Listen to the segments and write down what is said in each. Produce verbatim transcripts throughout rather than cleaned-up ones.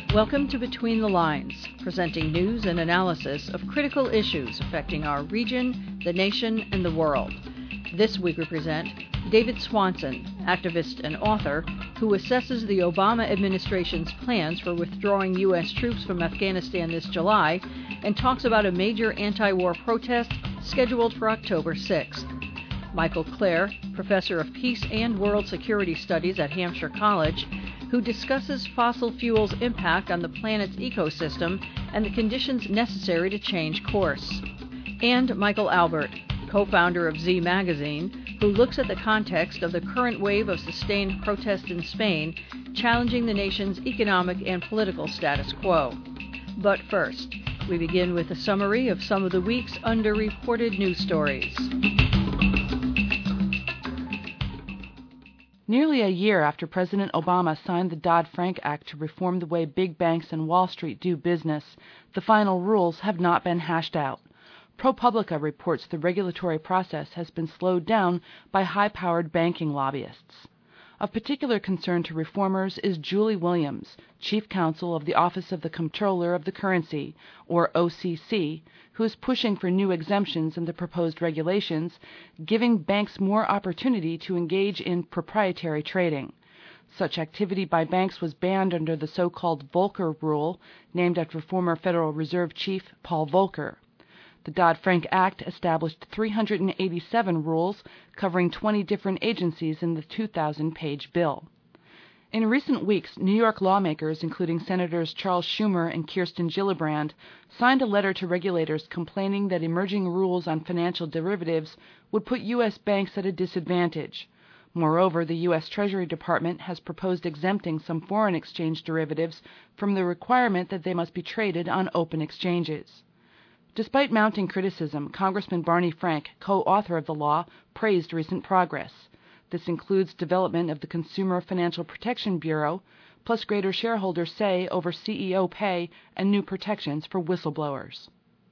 Welcome to Between the Lines, presenting news and analysis of critical issues affecting our region, the nation, and the world. This week we present David Swanson, activist and author, who assesses the Obama administration's plans for withdrawing U S troops from Afghanistan this July and talks about a major anti-war protest scheduled for October sixth. Michael Clare, professor of peace and world security studies at Hampshire College, who discusses fossil fuels' impact on the planet's ecosystem and the conditions necessary to change course. And Michael Albert, co-founder of Z Magazine, who looks at the context of the current wave of sustained protest in Spain, challenging the nation's economic and political status quo. But first, we begin with a summary of some of the week's underreported news stories. Nearly a year after President Obama signed the Dodd-Frank Act to reform the way big banks and Wall Street do business, the final rules have not been hashed out. ProPublica reports the regulatory process has been slowed down by high-powered banking lobbyists. Of particular concern to reformers is Julie Williams, chief counsel of the Office of the Comptroller of the Currency, or O C C, who is pushing for new exemptions in the proposed regulations, giving banks more opportunity to engage in proprietary trading. Such activity by banks was banned under the so-called Volcker Rule, named after former Federal Reserve Chief Paul Volcker. The Dodd-Frank Act established three hundred eighty-seven rules covering twenty different agencies in the two thousand page bill. In recent weeks, New York lawmakers, including Senators Charles Schumer and Kirsten Gillibrand, signed a letter to regulators complaining that emerging rules on financial derivatives would put U S banks at a disadvantage. Moreover, the U S Treasury Department has proposed exempting some foreign exchange derivatives from the requirement that they must be traded on open exchanges. Despite mounting criticism, Congressman Barney Frank, co-author of the law, praised recent progress. This includes development of the Consumer Financial Protection Bureau, plus greater shareholder say over C E O pay and new protections for whistleblowers.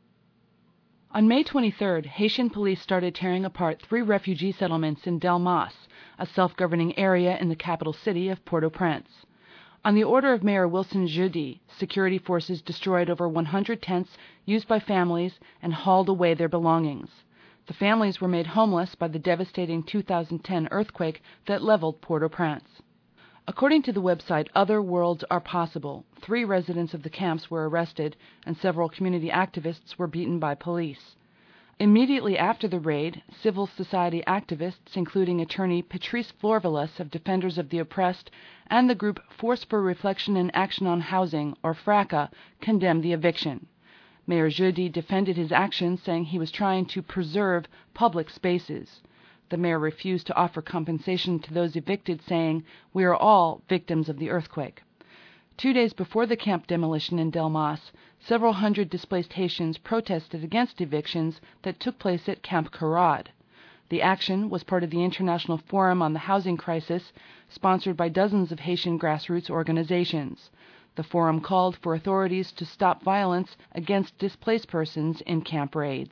On May twenty-third, Haitian police started tearing apart three refugee settlements in Delmas, a self-governing area in the capital city of Port-au-Prince. On the order of Mayor Wilson Jeudi, security forces destroyed over one hundred tents used by families and hauled away their belongings. The families were made homeless by the devastating two thousand ten earthquake that leveled Port-au-Prince. According to the website Other Worlds Are Possible, three residents of the camps were arrested and several community activists were beaten by police. Immediately after the raid, civil society activists, including attorney Patrice Florvelis of Defenders of the Oppressed and the group Force for Reflection and Action on Housing, or FRACA, condemned the eviction. Mayor Jeudi defended his actions, saying he was trying to preserve public spaces. The mayor refused to offer compensation to those evicted, saying, "We are all victims of the earthquake." Two days before the camp demolition in Delmas, several hundred displaced Haitians protested against evictions that took place at Camp Carrad. The action was part of the International Forum on the Housing Crisis, sponsored by dozens of Haitian grassroots organizations. The forum called for authorities to stop violence against displaced persons in camp raids.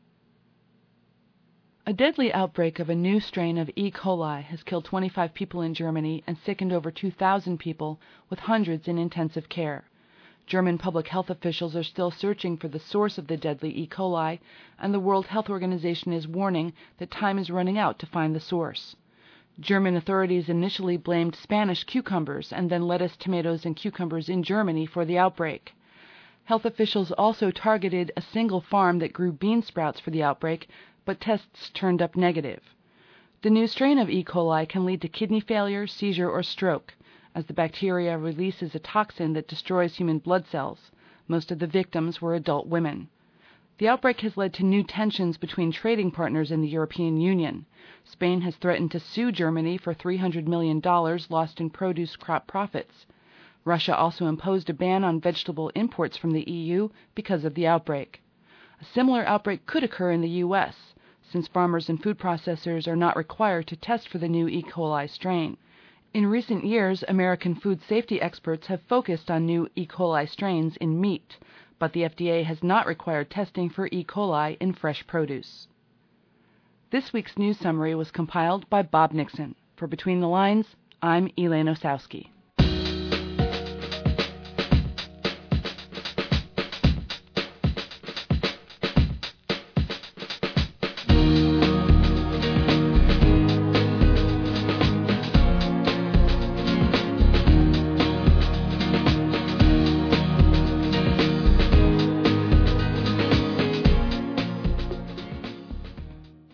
A deadly outbreak of a new strain of E. coli has killed twenty-five people in Germany and sickened over two thousand people, with hundreds in intensive care. German public health officials are still searching for the source of the deadly E. coli, and the World Health Organization is warning that time is running out to find the source. German authorities initially blamed Spanish cucumbers and then lettuce, tomatoes, and cucumbers in Germany for the outbreak. Health officials also targeted a single farm that grew bean sprouts for the outbreak, but tests turned up negative. The new strain of E. coli can lead to kidney failure, seizure, or stroke, as the bacteria releases a toxin that destroys human blood cells. Most of the victims were adult women. The outbreak has led to new tensions between trading partners in the European Union. Spain has threatened to sue Germany for three hundred million dollars lost in produce crop profits. Russia also imposed a ban on vegetable imports from the E U because of the outbreak. A similar outbreak could occur in the U S, since farmers and food processors are not required to test for the new E. coli strain. In recent years, American food safety experts have focused on new E. coli strains in meat, but the F D A has not required testing for E. coli in fresh produce. This week's news summary was compiled by Bob Nixon. For Between the Lines, I'm Elaine Osowski.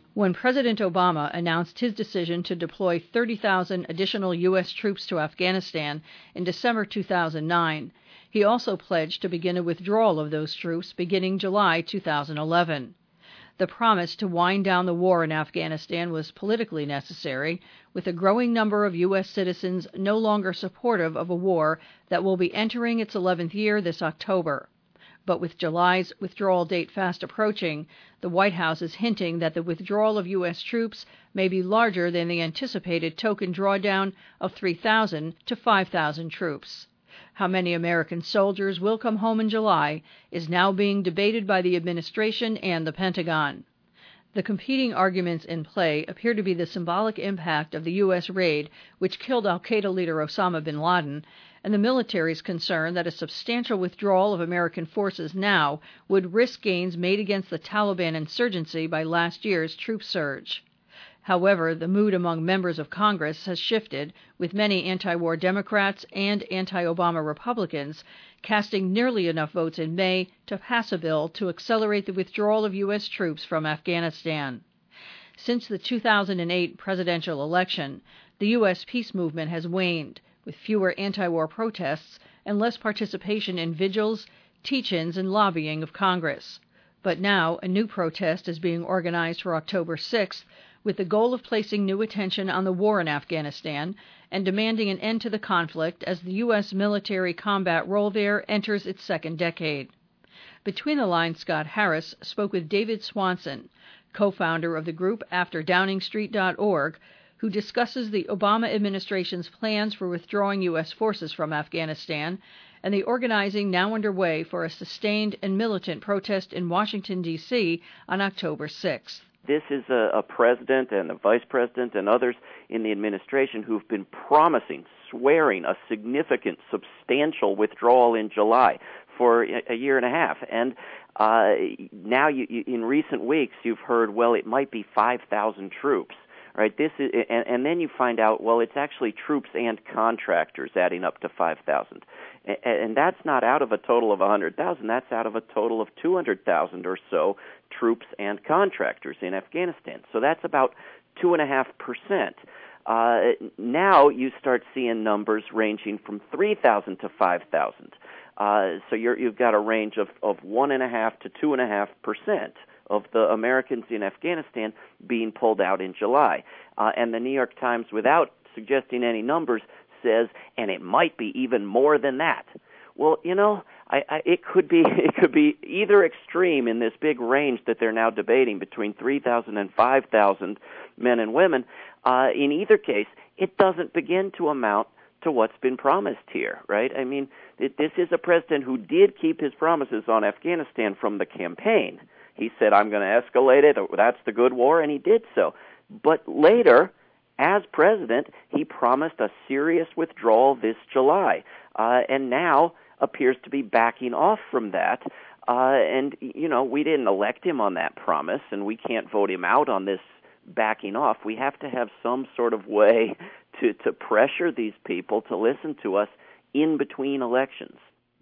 When President Obama announced his decision to deploy thirty thousand additional U S troops to Afghanistan in December two thousand nine, he also pledged to begin a withdrawal of those troops beginning July two thousand eleven. The promise to wind down the war in Afghanistan was politically necessary, with a growing number of U S citizens no longer supportive of a war that will be entering its eleventh year this October. But with July's withdrawal date fast approaching, the White House is hinting that the withdrawal of U S troops may be larger than the anticipated token drawdown of three thousand to five thousand troops. How many American soldiers will come home in July is now being debated by the administration and the Pentagon. The competing arguments in play appear to be the symbolic impact of the U S raid, which killed al-Qaeda leader Osama bin Laden, and the military's concern that a substantial withdrawal of American forces now would risk gains made against the Taliban insurgency by last year's troop surge. However, the mood among members of Congress has shifted, with many anti-war Democrats and anti-Obama Republicans casting nearly enough votes in May to pass a bill to accelerate the withdrawal of U S troops from Afghanistan. Since the two thousand eight presidential election, the U S peace movement has waned, with fewer anti-war protests and less participation in vigils, teach-ins, and lobbying of Congress. But now a new protest is being organized for October sixth, with the goal of placing new attention on the war in Afghanistan and demanding an end to the conflict as the U S military combat role there enters its second decade. Between the Lines, Scott Harris spoke with David Swanson, co-founder of the group After Downing Street dot org, who discusses the Obama administration's plans for withdrawing U S forces from Afghanistan and the organizing now underway for a sustained and militant protest in Washington, D C on October sixth. This is a, a president and a vice president and others in the administration who've been promising, swearing a significant, substantial withdrawal in July for a, a year and a half. And uh, now you, you, in recent weeks you've heard, well, it might be five thousand troops. Right, this is, and, and then you find out, well, it's actually troops and contractors adding up to five thousand. And, and that's not out of a total of one hundred thousand. That's out of a total of two hundred thousand or so troops and contractors in Afghanistan. So that's about two point five percent. Uh, now you start seeing numbers ranging from three thousand to five thousand. Uh, so you're, you've got a range of, of one point five to two point five percent. Of the Americans in Afghanistan being pulled out in July. Uh, and the New York Times, without suggesting any numbers, says, and it might be even more than that. Well, you know, I, I, it could be it could be either extreme in this big range that they're now debating between three thousand and five thousand men and women. Uh, in either case, it doesn't begin to amount to what's been promised here, right? I mean, it, this is a president who did keep his promises on Afghanistan from the campaign. He said, I'm going to escalate it, that's the good war, and he did so. But later, as president, he promised a serious withdrawal this July, uh, and now appears to be backing off from that. Uh, and, you know, we didn't elect him on that promise, and we can't vote him out on this backing off. We have to have some sort of way to, to pressure these people to listen to us in between elections.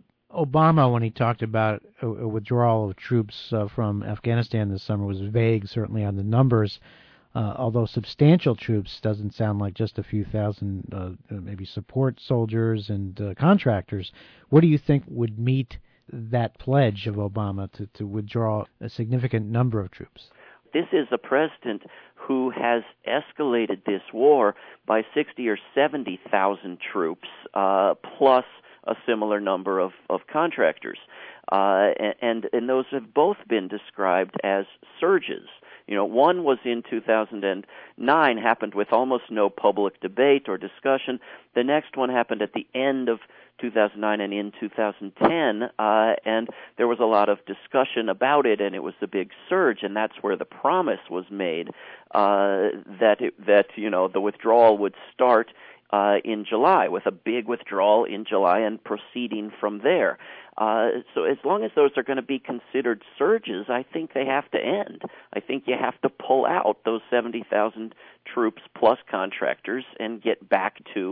Obama, when he talked about a, a withdrawal of troops uh, from Afghanistan this summer, was vague, certainly on the numbers, uh, although substantial troops doesn't sound like just a few thousand, uh, maybe support soldiers and uh, contractors. What do you think would meet that pledge of Obama to, to withdraw a significant number of troops? This is a president who has escalated this war by sixty or seventy thousand troops, uh, plus a similar number of, of contractors. Uh, and, and those have both been described as surges. You know, one was in two thousand nine, happened with almost no public debate or discussion. The next one happened at the end of two thousand nine and in two thousand ten, uh, and there was a lot of discussion about it, and it was the big surge, and that's where the promise was made uh, that, it, that, you know, the withdrawal would start Uh, in July, with a big withdrawal in July and proceeding from there. Uh, so as long as those are going to be considered surges, I think they have to end. I think you have to pull out those seventy thousand troops plus contractors and get back to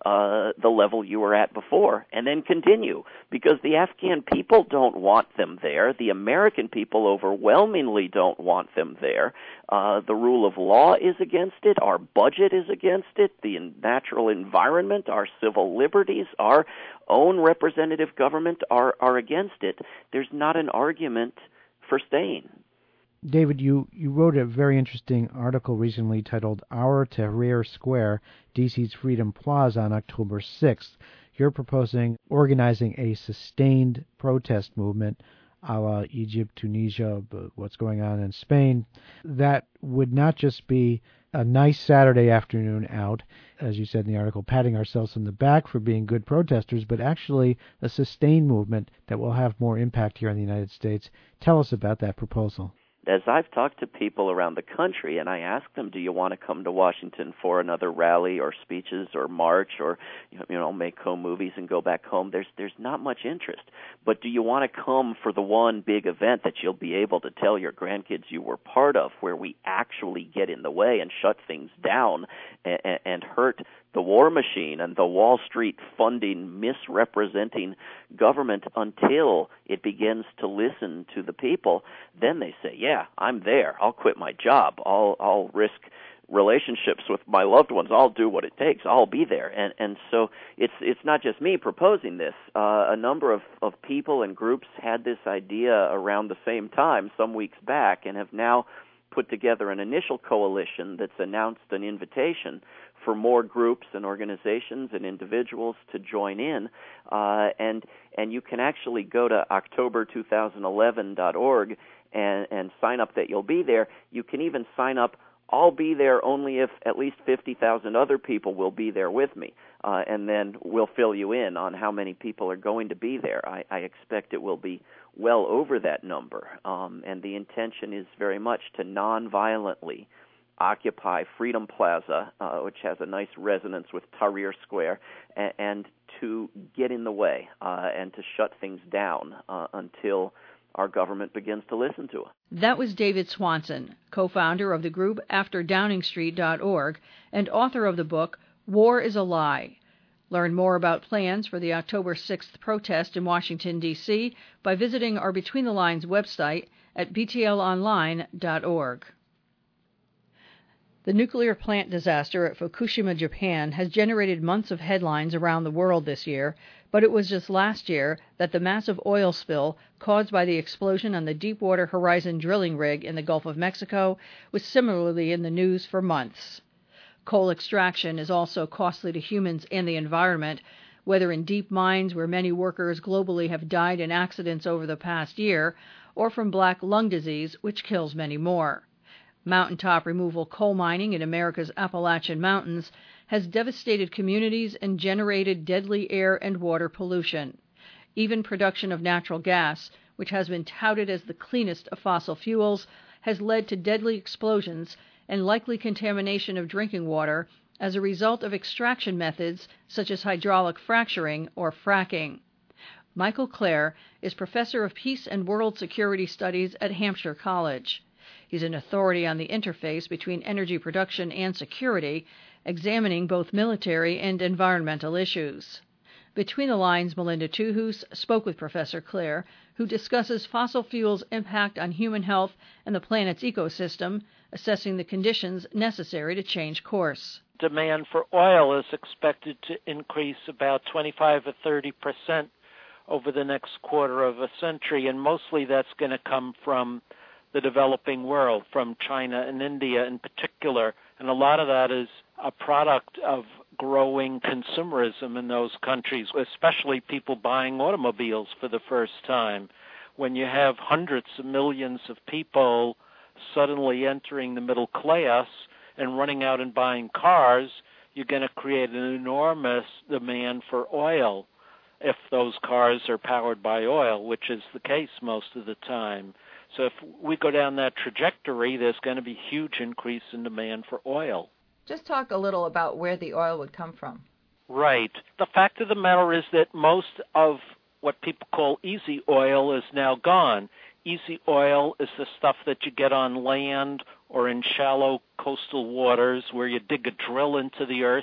uh, the level you were at before, and then continue, because the Afghan people don't want them there. The American people overwhelmingly don't want them there. Uh, the rule of law is against it. Our budget is against it. The natural environment, our civil liberties, our own representative government are, are against it. There's not an argument for staying. David, you, you wrote a very interesting article recently titled Our Tahrir Square, D C's Freedom Plaza on October sixth. You're proposing organizing a sustained protest movement a la Egypt, Tunisia, what's going on in Spain, that would not just be a nice Saturday afternoon out, as you said in the article, patting ourselves on the back for being good protesters, but actually a sustained movement that will have more impact here in the United States. Tell us about that proposal. As I've talked to people around the country and I ask them, do you want to come to Washington for another rally or speeches or march or, you know, make home movies and go back home, there's there's not much interest. But do you want to come for the one big event that you'll be able to tell your grandkids you were part of, where we actually get in the way and shut things down and, and hurt the war machine and the Wall Street funding, misrepresenting government until it begins to listen to the people? Then they say, yeah, I'm there. I'll quit my job. I'll I'll risk relationships with my loved ones. I'll do what it takes. I'll be there. And and so it's it's not just me proposing this. Uh, a number of, of people and groups had this idea around the same time some weeks back and have now put together an initial coalition that's announced an invitation for more groups and organizations and individuals to join in, uh, and and you can actually go to October two thousand eleven dot org and, and sign up that you'll be there. You can even sign up, I'll be there only if at least fifty thousand other people will be there with me, uh, and then we'll fill you in on how many people are going to be there. I, I expect it will be well over that number, um, and the intention is very much to nonviolently occupy Freedom Plaza, uh, which has a nice resonance with Tahrir Square, and, and to get in the way uh, and to shut things down uh, until our government begins to listen to us. That was David Swanson, co-founder of the group after downing street dot org and author of the book War is a Lie. Learn more about plans for the October sixth protest in Washington, D C by visiting our Between the Lines website at b t l online dot org. The nuclear plant disaster at Fukushima, Japan, has generated months of headlines around the world this year, but it was just last year that the massive oil spill caused by the explosion on the Deepwater Horizon drilling rig in the Gulf of Mexico was similarly in the news for months. Coal extraction is also costly to humans and the environment, whether in deep mines where many workers globally have died in accidents over the past year, or from black lung disease, which kills many more. Mountaintop removal coal mining in America's Appalachian Mountains has devastated communities and generated deadly air and water pollution. Even production of natural gas, which has been touted as the cleanest of fossil fuels, has led to deadly explosions and likely contamination of drinking water as a result of extraction methods such as hydraulic fracturing or fracking. Michael Clare is professor of peace and world security studies at Hampshire College. He's an authority on the interface between energy production and security, examining both military and environmental issues. Between the Lines' Melinda Tuhus spoke with Professor Clare, who discusses fossil fuels' impact on human health and the planet's ecosystem, assessing the conditions necessary to change course. Demand for oil is expected to increase about twenty-five or thirty percent over the next quarter of a century, and mostly that's going to come from the developing world, from China and India in particular, and a lot of that is a product of growing consumerism in those countries, especially people buying automobiles for the first time. When you have hundreds of millions of people suddenly entering the middle class and running out and buying cars, you're going to create an enormous demand for oil if those cars are powered by oil, which is the case most of the time. So if we go down that trajectory, there's going to be a huge increase in demand for oil. Just talk a little about where the oil would come from. Right. The fact of the matter is that most of what people call easy oil is now gone. Easy oil is the stuff that you get on land or in shallow coastal waters where you dig a drill into the earth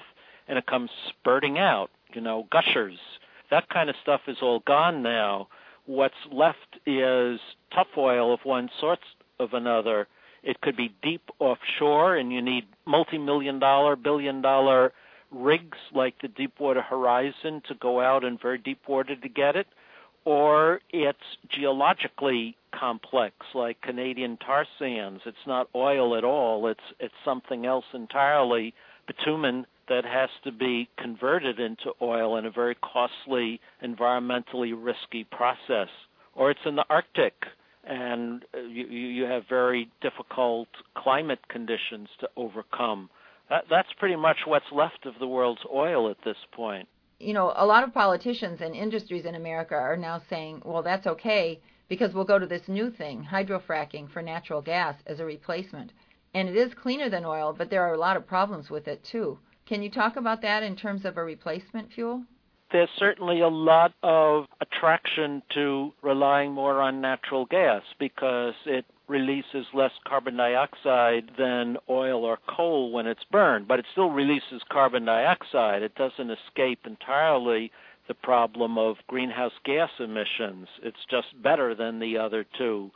and it comes spurting out, you know, gushers. That kind of stuff is all gone now. What's left is tough oil of one sort of another. It could be deep offshore, and you need multi-million dollar, billion dollar rigs like the Deepwater Horizon to go out in very deep water to get it, or it's geologically complex like Canadian tar sands. It's not oil at all. It's it's something else entirely, bitumen, that has to be converted into oil in a very costly, environmentally risky process. Or it's in the Arctic, and you, you have very difficult climate conditions to overcome. That, that's pretty much what's left of the world's oil at this point. You know, a lot of politicians and industries in America are now saying, well, that's okay, because we'll go to this new thing, hydrofracking for natural gas as a replacement. And it is cleaner than oil, but there are a lot of problems with it, too. Can you talk about that in terms of a replacement fuel? There's certainly a lot of attraction to relying more on natural gas because it releases less carbon dioxide than oil or coal when it's burned, but it still releases carbon dioxide. It doesn't escape entirely the problem of greenhouse gas emissions. It's just better than the other two.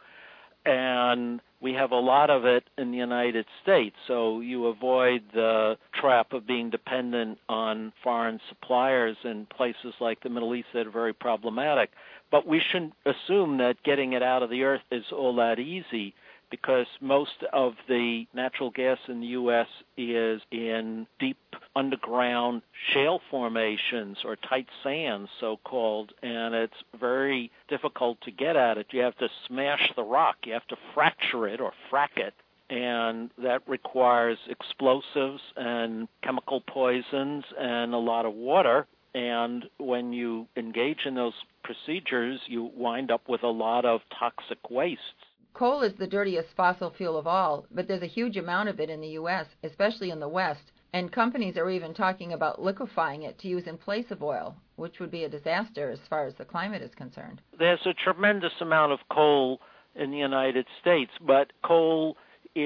And we have a lot of it in the United States, so you avoid the trap of being dependent on foreign suppliers in places like the Middle East that are very problematic. But we shouldn't assume that getting it out of the earth is all that easy, because most of the natural gas in the U S is in deep underground shale formations or tight sands, so-called, and it's very difficult to get at it. You have to smash the rock. You have to fracture it or frack it, and that requires explosives and chemical poisons and a lot of water. And when you engage in those procedures, you wind up with a lot of toxic wastes. Coal is the dirtiest fossil fuel of all, but there's a huge amount of it in the U S, especially in the West, and companies are even talking about liquefying it to use in place of oil, which would be a disaster as far as the climate is concerned. There's a tremendous amount of coal in the United States, but coal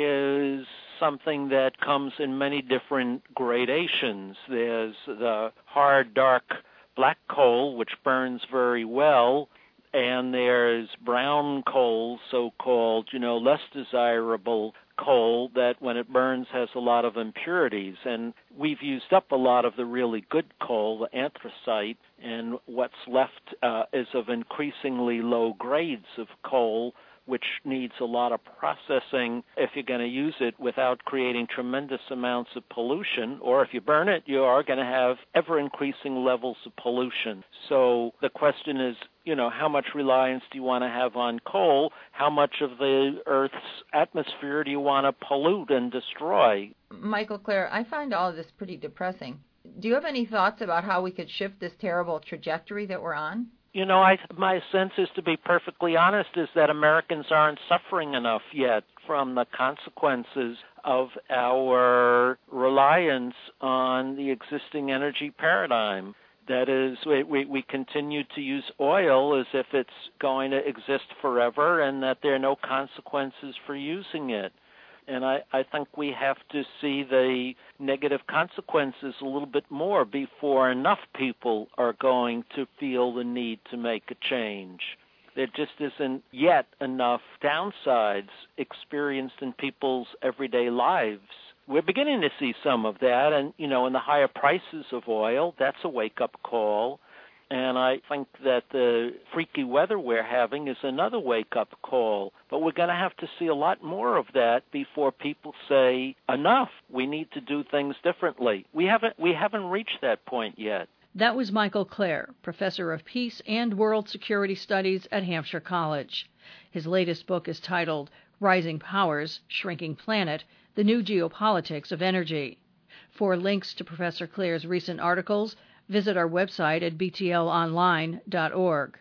is something that comes in many different gradations. There's the hard, dark black coal, which burns very well, and there's brown coal, so-called, you know, less desirable coal that when it burns has a lot of impurities. And we've used up a lot of the really good coal, the anthracite, and what's left uh, is of increasingly low grades of coal, which needs a lot of processing if you're going to use it without creating tremendous amounts of pollution. Or if you burn it, you are going to have ever-increasing levels of pollution. So the question is, you know, how much reliance do you want to have on coal? How much of the Earth's atmosphere do you want to pollute and destroy? Michael Klare, I find all of this pretty depressing. Do you have any thoughts about how we could shift this terrible trajectory that we're on? You know, I, my sense is, to be perfectly honest, is that Americans aren't suffering enough yet from the consequences of our reliance on the existing energy paradigm. That is, we, we, we continue to use oil as if it's going to exist forever and that there are no consequences for using it. And I, I think we have to see the negative consequences a little bit more before enough people are going to feel the need to make a change. There just isn't yet enough downsides experienced in people's everyday lives. We're beginning to see some of that, and, you know, in the higher prices of oil, that's a wake-up call. And I think that the freaky weather we're having is another wake-up call. But we're going to have to see a lot more of that before people say, enough, we need to do things differently. We haven't, we haven't reached that point yet. That was Michael Klare, Professor of Peace and World Security Studies at Hampshire College. His latest book is titled Rising Powers, Shrinking Planet, The New Geopolitics of Energy. For links to Professor Klare's recent articles, visit our website at b t l online dot org.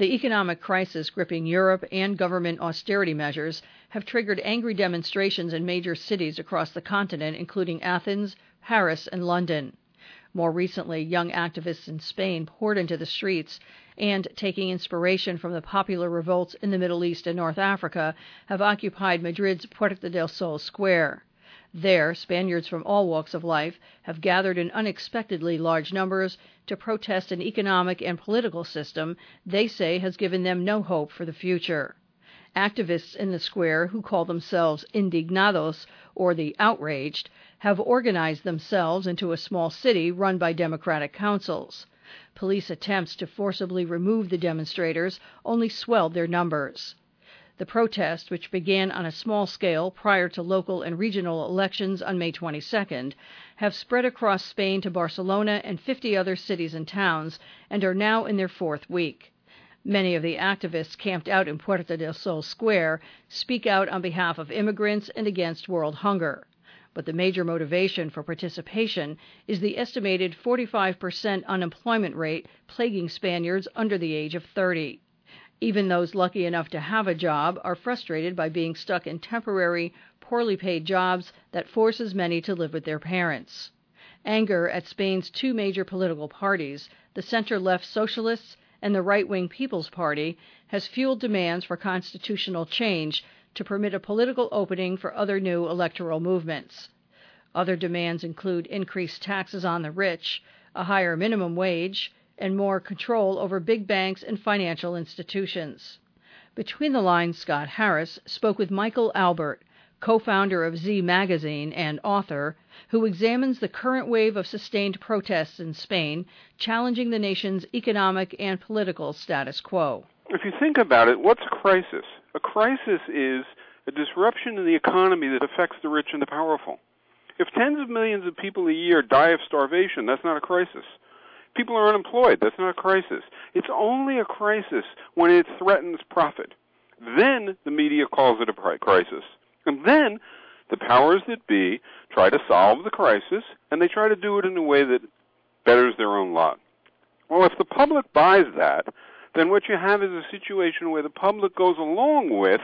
The economic crisis gripping Europe and government austerity measures have triggered angry demonstrations in major cities across the continent, including Athens, Paris, and London. More recently, young activists in Spain poured into the streets and, taking inspiration from the popular revolts in the Middle East and North Africa, have occupied Madrid's Puerta del Sol Square. There, Spaniards from all walks of life have gathered in unexpectedly large numbers to protest an economic and political system they say has given them no hope for the future. Activists in the square, who call themselves Indignados, or the Outraged, have organized themselves into a small city run by democratic councils. Police attempts to forcibly remove the demonstrators only swelled their numbers. The protest, which began on a small scale prior to local and regional elections on May twenty-second, have spread across Spain to Barcelona and fifty other cities and towns and are now in their fourth week. Many of the activists camped out in Puerta del Sol Square speak out on behalf of immigrants and against world hunger. But the major motivation for participation is the estimated forty-five percent unemployment rate plaguing Spaniards under the age of thirty. Even those lucky enough to have a job are frustrated by being stuck in temporary, poorly paid jobs that forces many to live with their parents. Anger at Spain's two major political parties, the center-left Socialists and the right-wing People's Party, has fueled demands for constitutional change to permit a political opening for other new electoral movements. Other demands include increased taxes on the rich, a higher minimum wage, and more control over big banks and financial institutions. Between the Lines, Scott Harris spoke with Michael Albert, co-founder of Z Magazine and author, who examines the current wave of sustained protests in Spain, challenging the nation's economic and political status quo. If you think about it, what's a crisis? A crisis is a disruption in the economy that affects the rich and the powerful. If tens of millions of people a year die of starvation, that's not a crisis. People are unemployed. That's not a crisis. It's only a crisis when it threatens profit. Then the media calls it a crisis. And then the powers that be try to solve the crisis, and they try to do it in a way that betters their own lot. Well, if the public buys that, then what you have is a situation where the public goes along with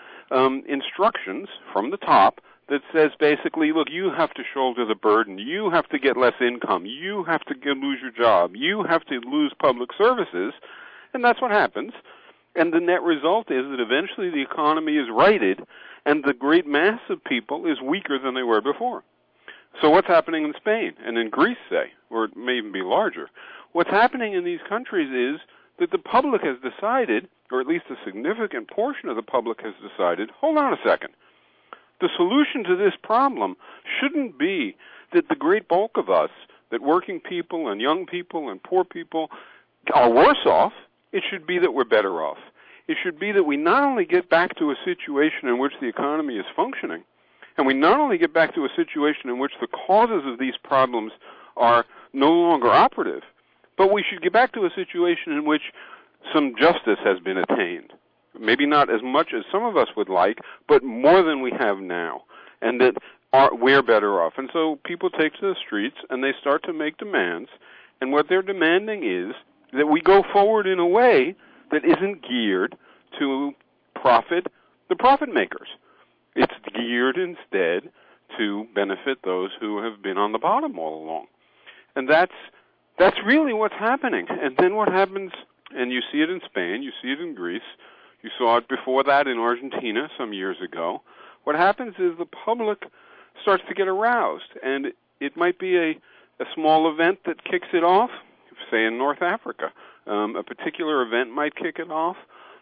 um, instructions from the top that says basically, look, you have to shoulder the burden, you have to get less income, you have to get, lose your job, you have to lose public services, and that's what happens. And the net result is that eventually the economy is righted, and the great mass of people is weaker than they were before. So what's happening in Spain, and in Greece, say, or it may even be larger? What's happening in these countries is that the public has decided, or at least a significant portion of the public has decided, hold on a second, the solution to this problem shouldn't be that the great bulk of us, that working people and young people and poor people, are worse off. It should be that we're better off. It should be that we not only get back to a situation in which the economy is functioning, and we not only get back to a situation in which the causes of these problems are no longer operative, but we should get back to a situation in which some justice has been attained. Maybe not as much as some of us would like, but more than we have now, and that are, we're better off. And so people take to the streets, and they start to make demands, and what they're demanding is that we go forward in a way that isn't geared to profit the profit makers. It's geared instead to benefit those who have been on the bottom all along. And that's that's really what's happening. And then what happens, and you see it in Spain, you see it in Greece, you saw it before that in Argentina some years ago. What happens is the public starts to get aroused, and it might be a, a small event that kicks it off, say in North Africa. Um, a particular event might kick it off.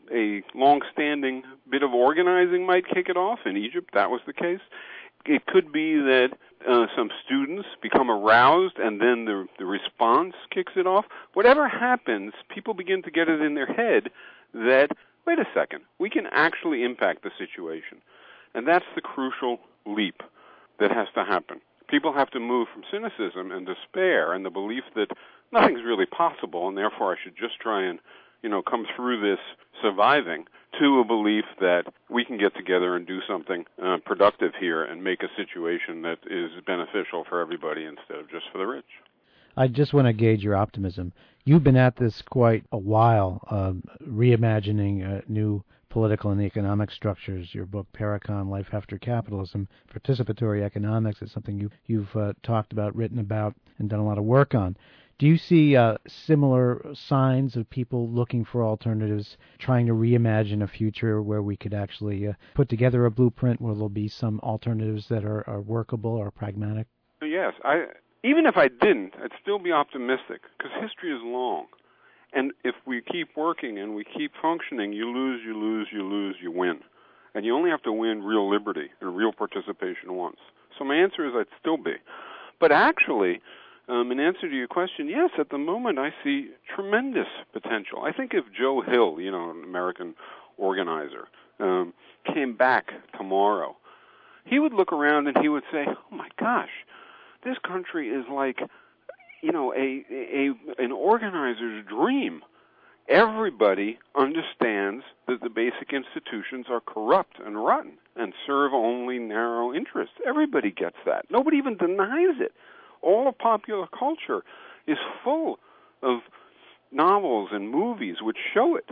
A long-standing bit of organizing might kick it off. In Egypt, that was the case. It could be that uh, some students become aroused, and then the, the response kicks it off. Whatever happens, people begin to get it in their head that, wait a second, we can actually impact the situation. And that's the crucial leap that has to happen. People have to move from cynicism and despair and the belief that nothing's really possible, and therefore I should just try and, you know, come through this surviving, to a belief that we can get together and do something uh, productive here and make a situation that is beneficial for everybody instead of just for the rich. I just want to gauge your optimism. You've been at this quite a while, uh, reimagining uh, new political and economic structures. Your book, Paracon, Life After Capitalism, Participatory Economics, is something you, you've uh, talked about, written about, and done a lot of work on. Do you see uh, similar signs of people looking for alternatives, trying to reimagine a future where we could actually uh, put together a blueprint where there'll be some alternatives that are, are workable or pragmatic? Yes. I, even if I didn't, I'd still be optimistic, because history is long. And if we keep working and we keep functioning, you lose, you lose, you lose, you win. And you only have to win real liberty and real participation once. So my answer is I'd still be. But actually, Um, in answer to your question, yes, at the moment I see tremendous potential. I think if Joe Hill, you know, an American organizer, um, came back tomorrow, he would look around and he would say, oh my gosh, this country is like, you know, a, a an organizer's dream. Everybody understands that the basic institutions are corrupt and rotten and serve only narrow interests. Everybody gets that. Nobody even denies it. All of popular culture is full of novels and movies which show it.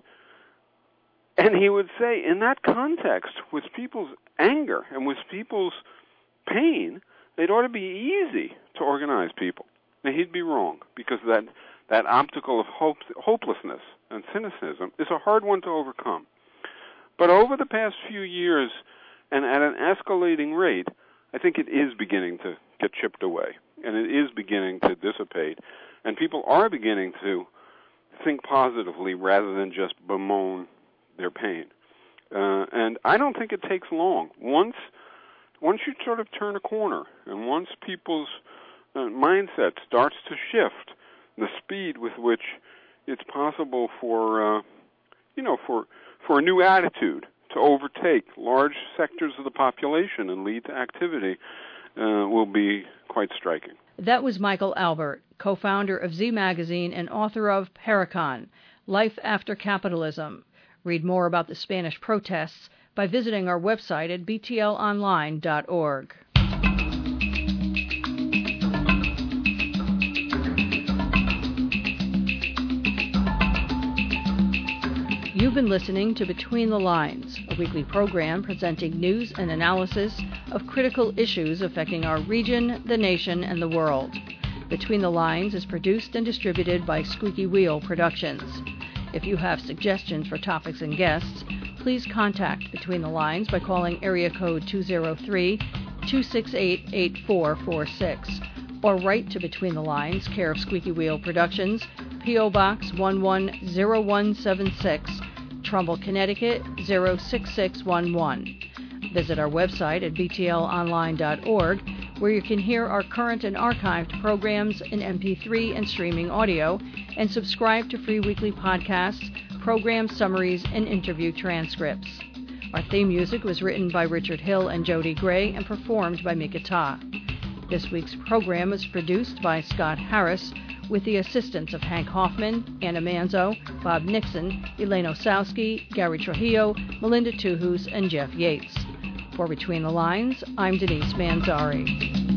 And he would say, in that context, with people's anger and with people's pain, it ought to be easy to organize people. Now, he'd be wrong, because that, that obstacle of hope, hopelessness and cynicism is a hard one to overcome. But over the past few years, and at an escalating rate, I think it is beginning to get chipped away. And it is beginning to dissipate, and people are beginning to think positively rather than just bemoan their pain. Uh, and I don't think it takes long. Once, once you sort of turn a corner, and once people's uh, mindset starts to shift, the speed with which it's possible for, uh, you know, for for a new attitude to overtake large sectors of the population and lead to activity, Uh, will be quite striking. That was Michael Albert, co-founder of Z Magazine and author of Paracon, Life After Capitalism. Read more about the Spanish protests by visiting our website at b t l online dot org. You've been listening to Between the Lines, a weekly program presenting news and analysis of critical issues affecting our region, the nation, and the world. Between the Lines is produced and distributed by Squeaky Wheel Productions. If you have suggestions for topics and guests, please contact Between the Lines by calling area code two oh three, two six eight, eight four four six or write to Between the Lines, care of Squeaky Wheel Productions, P O. Box one one zero one seven six, Trumbull, Connecticut zero six six one one. Visit our website at b t l online dot org, where you can hear our current and archived programs in M P three and streaming audio, and subscribe to free weekly podcasts, program summaries, and interview transcripts. Our theme music was written by Richard Hill and Jody Gray and performed by Mika Ta. This week's program was produced by Scott Harris with the assistance of Hank Hoffman, Anna Manzo, Bob Nixon, Elaine Osowski, Gary Trujillo, Melinda Tuhus, and Jeff Yates. For Between the Lines, I'm Denise Manzari.